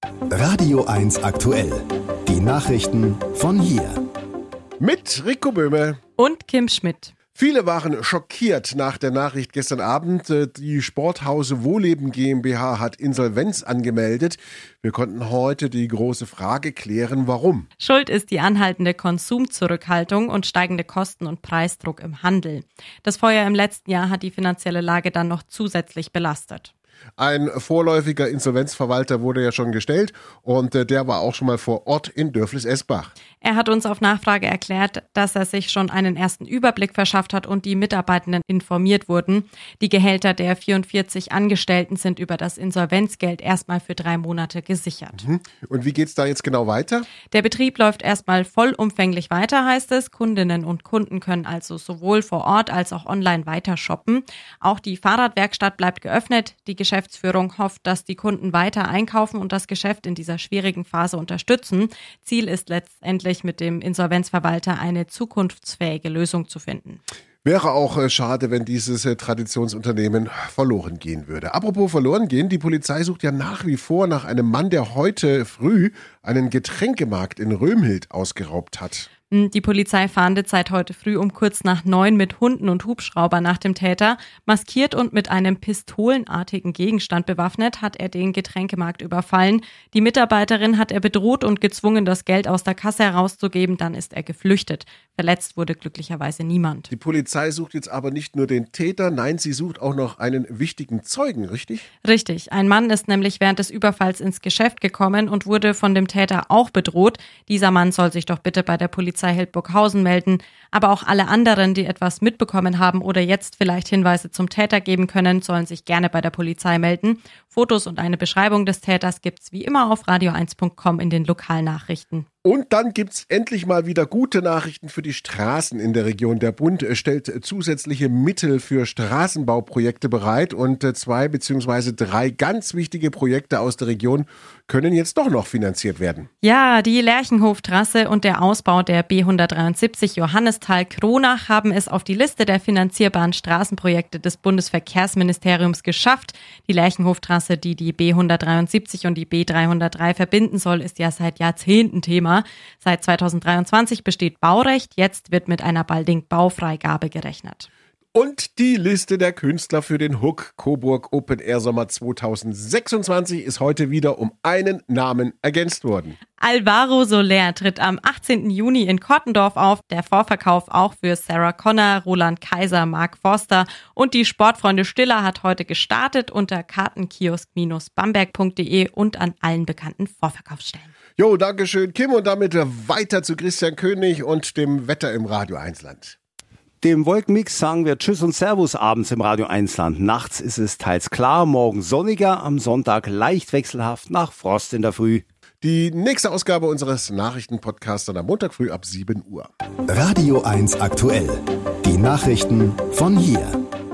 Radio 1 aktuell. Die Nachrichten von hier. Mit Rico Böhme und Kim Schmidt. Viele waren schockiert nach der Nachricht gestern Abend. Die Sporthause Wohleben GmbH hat Insolvenz angemeldet. Wir konnten heute die große Frage klären, warum. Schuld ist die anhaltende Konsumzurückhaltung und steigende Kosten- und Preisdruck im Handel. Das Feuer im letzten Jahr hat die finanzielle Lage dann noch zusätzlich belastet. Ein vorläufiger Insolvenzverwalter wurde ja schon gestellt und der war auch schon mal vor Ort in Dörflis-Esbach. Er hat uns auf Nachfrage erklärt, dass er sich schon einen ersten Überblick verschafft hat und die Mitarbeitenden informiert wurden. Die Gehälter der 44 Angestellten sind über das Insolvenzgeld erstmal für 3 Monate gesichert. Und wie geht's da jetzt genau weiter? Der Betrieb läuft erstmal vollumfänglich weiter, heißt es. Kundinnen und Kunden können also sowohl vor Ort als auch online weiter shoppen. Auch die Fahrradwerkstatt bleibt geöffnet. Die Geschäftsführung hofft, dass die Kunden weiter einkaufen und das Geschäft in dieser schwierigen Phase unterstützen. Ziel ist letztendlich mit dem Insolvenzverwalter eine zukunftsfähige Lösung zu finden. Wäre auch schade, wenn dieses Traditionsunternehmen verloren gehen würde. Apropos verloren gehen, die Polizei sucht ja nach wie vor nach einem Mann, der heute früh einen Getränkemarkt in Römhild ausgeraubt hat. Die Polizei fahndet seit heute früh um kurz nach 9 mit Hunden und Hubschrauber nach dem Täter. Maskiert und mit einem pistolenartigen Gegenstand bewaffnet hat er den Getränkemarkt überfallen. Die Mitarbeiterin hat er bedroht und gezwungen, das Geld aus der Kasse herauszugeben. Dann ist er geflüchtet. Verletzt wurde glücklicherweise niemand. Die Polizei sucht jetzt aber nicht nur den Täter, nein, sie sucht auch noch einen wichtigen Zeugen, richtig? Richtig. Ein Mann ist nämlich während des Überfalls ins Geschäft gekommen und wurde von dem Täter auch bedroht. Dieser Mann soll sich doch bitte bei der Polizei Hildburghausen melden, aber auch alle anderen, die etwas mitbekommen haben oder jetzt vielleicht Hinweise zum Täter geben können, sollen sich gerne bei der Polizei melden. Fotos und eine Beschreibung des Täters gibt's wie immer auf radio1.com in den Lokalnachrichten. Und dann gibt's endlich mal wieder gute Nachrichten für die Straßen in der Region. Der Bund stellt zusätzliche Mittel für Straßenbauprojekte bereit und 2 bzw. 3 ganz wichtige Projekte aus der Region können jetzt doch noch finanziert werden. Ja, die Lerchenhoftrasse und der Ausbau der B173 Johannisthal-Kronach haben es auf die Liste der finanzierbaren Straßenprojekte des Bundesverkehrsministeriums geschafft. Die Lerchenhoftrasse, die die B173 und die B303 verbinden soll, ist ja seit Jahrzehnten Thema. Seit 2023 besteht Baurecht, jetzt wird mit einer baldigen Baufreigabe gerechnet. Und die Liste der Künstler für den Hook Coburg Open Air Sommer 2026 ist heute wieder um einen Namen ergänzt worden. Alvaro Soler tritt am 18. Juni in Kottendorf auf. Der Vorverkauf auch für Sarah Connor, Roland Kaiser, Mark Forster und die Sportfreunde Stiller hat heute gestartet unter kartenkiosk-bamberg.de und an allen bekannten Vorverkaufsstellen. Jo, dankeschön Kim und damit weiter zu Christian König und dem Wetter im Radio 1 Land. Dem Wolkenmix sagen wir Tschüss und Servus abends im Radio 1 Land. Nachts ist es teils klar, morgen sonniger, am Sonntag leicht wechselhaft nach Frost in der Früh. Die nächste Ausgabe unseres Nachrichtenpodcasts am Montag früh ab 7 Uhr. Radio 1 aktuell. Die Nachrichten von hier.